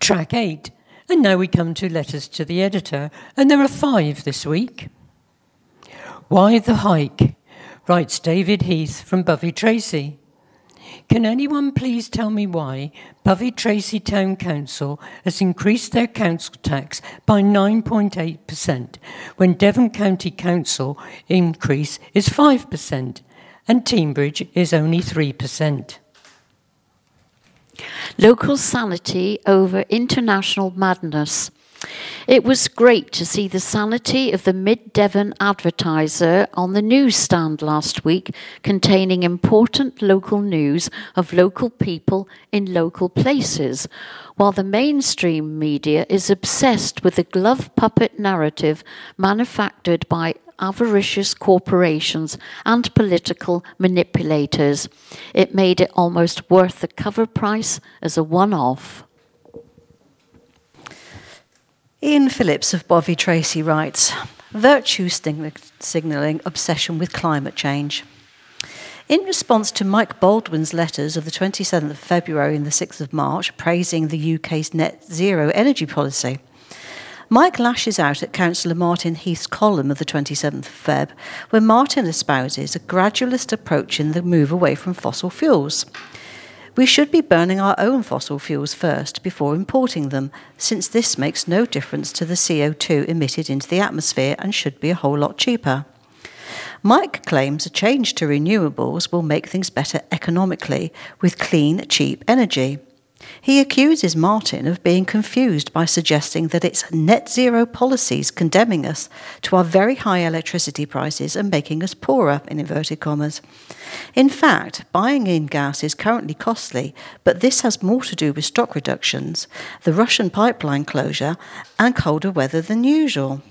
Track 8. And now we come to letters to the editor, and there are 5 this week. Why the hike? Writes David Heath from Bovey Tracy. Can anyone please tell me why Bovey Tracy Town Council has increased their council tax by 9.8% when Devon County Council increase is 5% and Teignbridge is only 3%? Local sanity over international madness. It was great to see the sanity of the Mid-Devon Advertiser on the newsstand last week, containing important local news of local people in local places, while the mainstream media is obsessed with the glove puppet narrative manufactured by avaricious corporations and political manipulators. It made it almost worth the cover price as a one-off. Ian Phillips of Bovey Tracy writes, virtue signalling obsession with climate change. In response to Mike Baldwin's letters of the 27th of February and the 6th of March praising the UK's net zero energy policy, Mike lashes out at Councillor Martin Heath's column of the 27th of Feb, where Martin espouses a gradualist approach in the move away from fossil fuels. We should be burning our own fossil fuels first before importing them, since this makes no difference to the CO2 emitted into the atmosphere and should be a whole lot cheaper. Mike claims a change to renewables will make things better economically with clean, cheap energy. He accuses Martin of being confused by suggesting that it's net zero policies condemning us to our very high electricity prices and making us poorer, in inverted commas. In fact, buying in gas is currently costly, but this has more to do with stock reductions, the Russian pipeline closure, and colder weather than usual.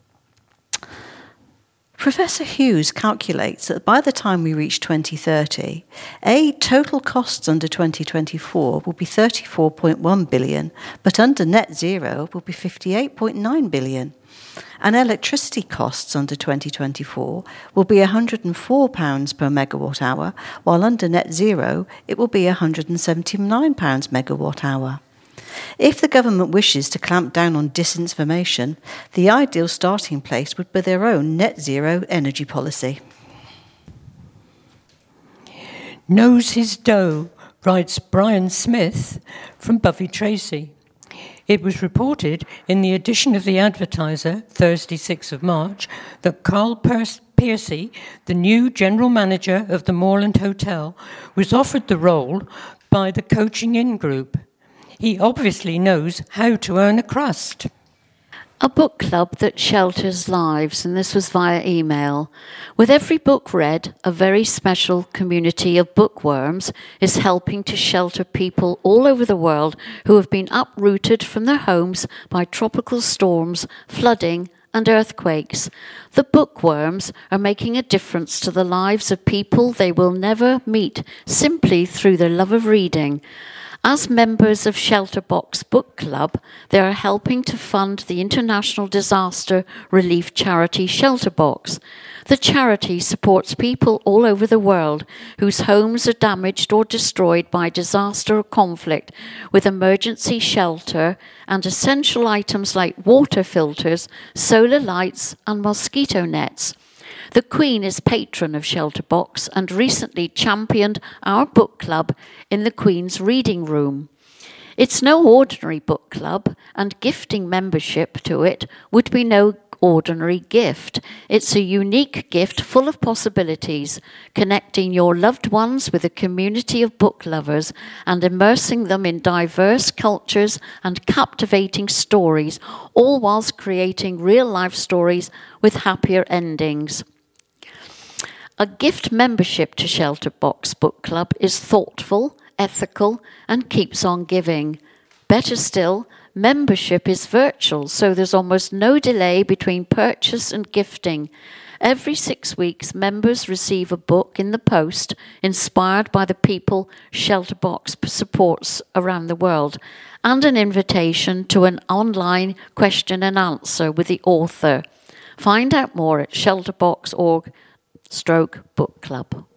Professor Hughes calculates that by the time we reach 2030, total costs under 2024 will be 34.1 billion, but under net zero will be 58.9 billion. And electricity costs under 2024 will be £104 per megawatt hour, while under net zero it will be £179 megawatt hour. If the government wishes to clamp down on disinformation, the ideal starting place would be their own net zero energy policy. Knows his dough, writes Brian Smith from Bovey Tracy. It was reported in the edition of the Advertiser, Thursday 6th of March, that Carl Piercy, the new general manager of the Moorland Hotel, was offered the role by the Coaching In Group. He obviously knows how to earn a crust. A book club that shelters lives, and this was via email. With every book read, a very special community of bookworms is helping to shelter people all over the world who have been uprooted from their homes by tropical storms, flooding, and earthquakes. The bookworms are making a difference to the lives of people they will never meet simply through their love of reading. As members of Shelterbox Book Club, they are helping to fund the international disaster relief charity Shelterbox. The charity supports people all over the world whose homes are damaged or destroyed by disaster or conflict with emergency shelter and essential items like water filters, solar lights, and mosquito nets. The Queen is patron of Shelterbox and recently championed our book club in the Queen's Reading Room. It's no ordinary book club, and gifting membership to it would be no ordinary gift. It's a unique gift full of possibilities, connecting your loved ones with a community of book lovers and immersing them in diverse cultures and captivating stories, all whilst creating real-life stories with happier endings. A gift membership to Shelterbox Book Club is thoughtful, ethical, and keeps on giving. Better still, membership is virtual, so there's almost no delay between purchase and gifting. Every 6 weeks, members receive a book in the post inspired by the people Shelterbox supports around the world, and an invitation to an online question and answer with the author. Find out more at shelterbox.org/book club.